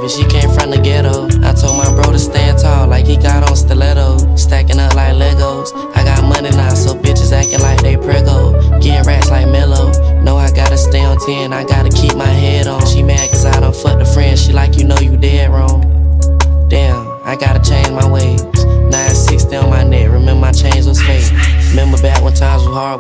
baby, she came from the ghetto. I told my bro to stand tall like he got on stilettos. Stacking up like Legos. I got money now, so bitches acting like they prego. Getting racks like Mello. Know I gotta stay on 10, I gotta keep my head on. She mad cause I done fucked a friend, she like, you know you dead wrong. Damn, I gotta change my ways. 960 on my neck, remember my chains was fake. Remember back when times was hard.